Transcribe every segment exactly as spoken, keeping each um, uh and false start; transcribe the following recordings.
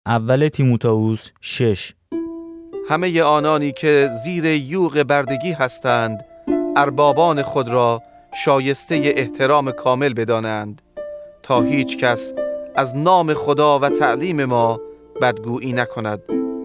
اول تیموتائوس شش. همه آنانی که زیر یوغ بردگی هستند اربابان خود را شایسته احترام کامل بدانند تا هیچ کس از نام خدا و تعلیم ما بدگویی نکند.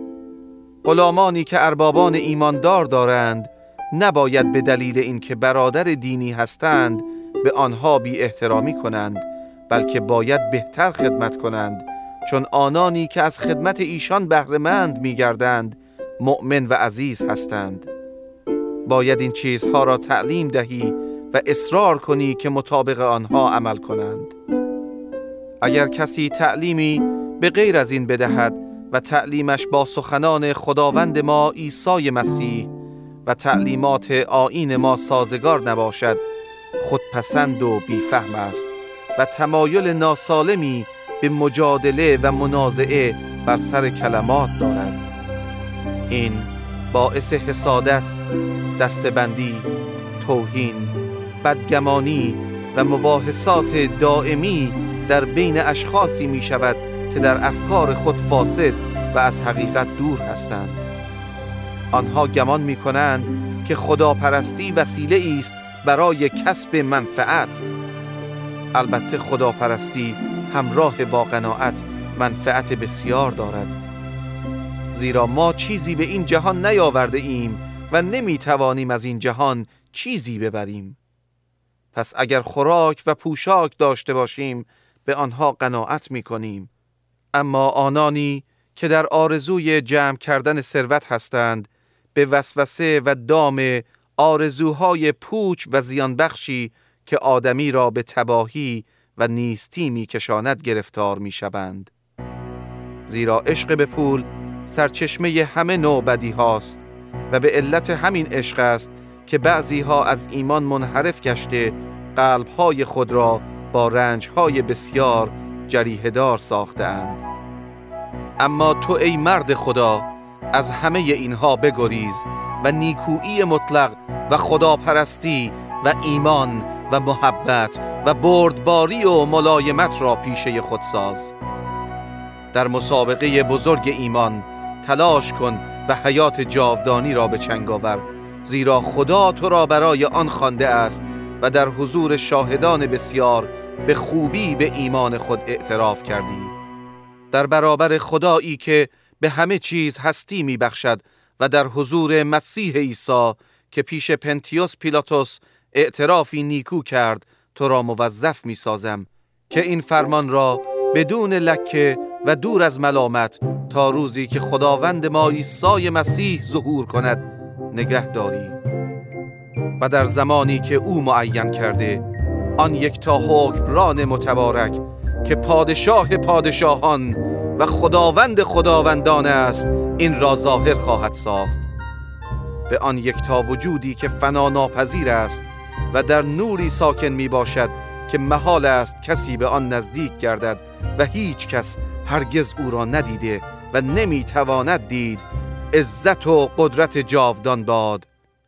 غلامانی که اربابان ایماندار دارند نباید به دلیل اینکه برادر دینی هستند به آنها بی احترامی کنند، بلکه باید بهتر خدمت کنند، چون آنانی که از خدمت ایشان بهره‌مند می‌گردند مؤمن و عزیز هستند. باید این چیزها را تعلیم دهی و اصرار کنی که مطابق آنها عمل کنند. اگر کسی تعلیمی به غیر از این بدهد و تعلیمش با سخنان خداوند ما عیسی مسیح و تعلیمات آیین ما سازگار نباشد، خودپسند و بیفهم است و تمایل ناسالمی به مجادله و منازعه بر سر کلمات دارد. این باعث حسادت، دستبندی، توهین، بدگمانی و مباحثات دائمی در بین اشخاصی می شود که در افکار خود فاسد و از حقیقت دور هستند. آنها گمان می کنند که خداپرستی وسیله است برای کسب منفعت. البته خداپرستی همراه با قناعت منفعت بسیار دارد، زیرا ما چیزی به این جهان نیاورده ایم و نمی توانیم از این جهان چیزی ببریم. پس اگر خوراک و پوشاک داشته باشیم به آنها قناعت می کنیم. اما آنانی که در آرزوی جمع کردن ثروت هستند به وسوسه و دام آرزوهای پوچ و زیانبخشی که آدمی را به تباهی و نیستی می کشاند گرفتار می شوند. زیرا عشق به پول سرچشمه همه نوع بدی هاست و به علت همین عشق است که بعضی ها از ایمان منحرف گشته قلبهای خود را با رنجهای بسیار جریحه‌دار ساختند. اما تو ای مرد خدا از همه اینها بگریز و نیکویی مطلق و خداپرستی و ایمان و محبت و بردباری و ملایمت را پیشه خود ساز. در مسابقه بزرگ ایمان تلاش کن و حیات جاودانی را به چنگ آور، زیرا خدا تو را برای آن خوانده است و در حضور شاهدان بسیار به خوبی به ایمان خود اعتراف کردی. در برابر خدایی که به همه چیز هستی می بخشد و در حضور مسیح عیسی که پیش پنتیوس پیلاتوس اعترافی نیکو کرد تو را موظف می سازم که این فرمان را بدون لکه و دور از ملامت تا روزی که خداوند ما عیسی مسیح ظهور کند نگه داری و در زمانی که او معین کرده آن یکتا حکمران متبارک که پادشاه پادشاهان و خداوند خداوندان است این را ظاهر خواهد ساخت. به آن یکتا وجودی که فنا ناپذیر است و در نوری ساکن می باشد که محال است کسی به آن نزدیک گردد و هیچ کس هرگز او را ندیده و نمی تواند دید، عزت و قدرت جاودان باد.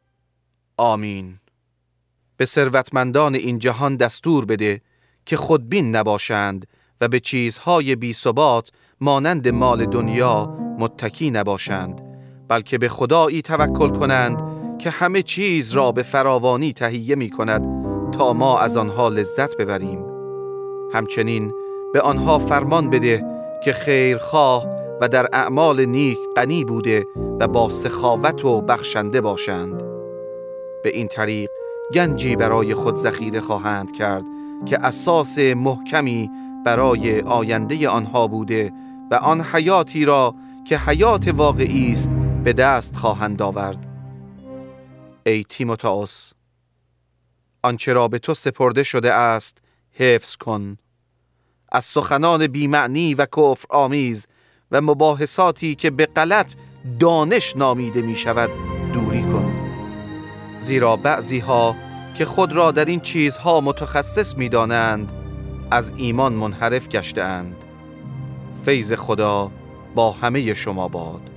آمین. به ثروتمندان این جهان دستور بده که خودبین نباشند و به چیزهای بی ثبات مانند مال دنیا متکی نباشند، بلکه به خدایی توکل کنند که همه چیز را به فراوانی تهیه می کند تا ما از آنها لذت ببریم. همچنین به آنها فرمان بده که خیرخواه و در اعمال نیک غنی بوده و با سخاوت و بخشنده باشند. به این طریق گنجی برای خود ذخیره خواهند کرد که اساس محکمی برای آینده آنها بوده و آن حیاتی را که حیات واقعی است به دست خواهند آورد. ای تیموتائوس، آنچه را به تو سپرده شده است حفظ کن. از سخنان بی‌معنی و کفر آمیز و مباحثاتی که به غلط دانش نامیده می شود دوری کن، زیرا بعضی ها که خود را در این چیزها متخصص می دانند از ایمان منحرف گشته اند. فیض خدا با همه شما باد.